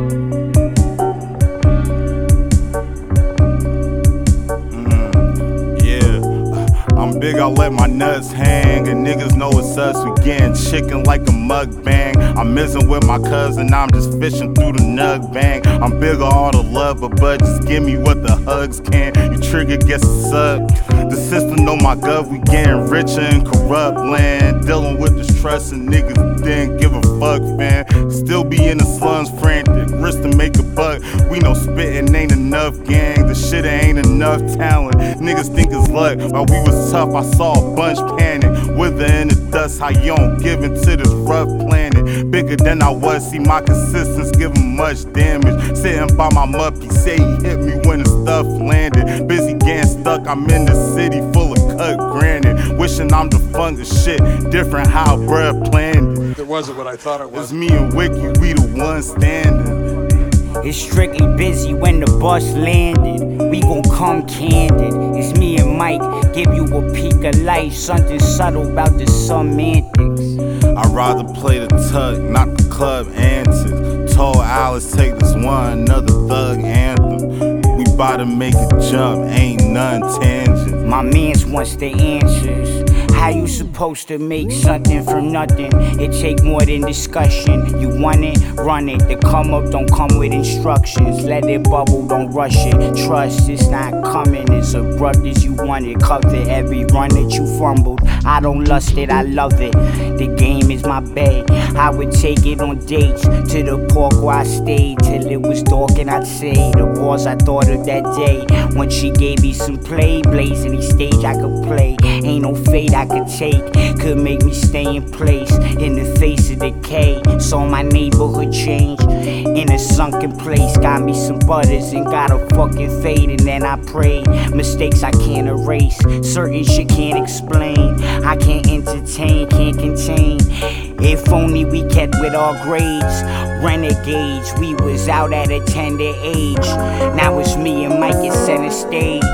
I'm big, I let my nuts hang, and niggas know it's us. We getting chicken like a mukbang. I'm missing with my cousin, I'm just fishing through the nug bang. I'm big on all the love, but just give me what the hugs can. You trigger, guess it's up. The system know my gov, we getting richer in corrupt land. Dealing with distrust and niggas didn't give a fuck, man. Still be in the slums frantic, risk to make a buck. We know spitting ain't enough, gang. The shit ain't enough talent. Niggas think it's luck. While we was tough, I saw a bunch panic. Wither in the dust, how you don't give into this rough planet. Bigger than I was, see my consistency give him much damage. Sitting by my mup, he say he hit me when the stuff landed. Busy getting stuck, I'm in the city full of cut granted. Wishing I'm defunct as shit, different how bruh planned it. It wasn't what I thought it was. It's me and Wiki, we the ones standing. It's strictly busy when the bus landed. We gon' come candid. It's me and Mike, give you a peek of life. Something subtle about the semantics. I'd rather play the tug, not the club antics. Told Alice take this one, another thug anthem. We bout to make a jump, ain't none tangent. My mans wants the answers. How you supposed to make something from nothing? It take more than discussion. You want it, run it. The come up don't come with instructions. Let it bubble, don't rush it. Trust it's not coming as abrupt as you want it. Cover every run that you fumbled. I don't lust it, I love it. The game is my bae. I would take it on dates to the park where I stayed till it was dark, and I'd say the bars I thought of that day when she gave me some play. Blazing the stage I could play. Ain't no fate I could take, could make me stay in place in the face of decay. Saw my neighborhood change in a sunken place. Got me some butters and got a fucking fade, and then I prayed. Mistakes I can't erase, certain shit can't explain. I can't entertain, can't contain. If only we kept with our grades. Renegades, we was out at a tender age. Now it's me and Mike at center stage.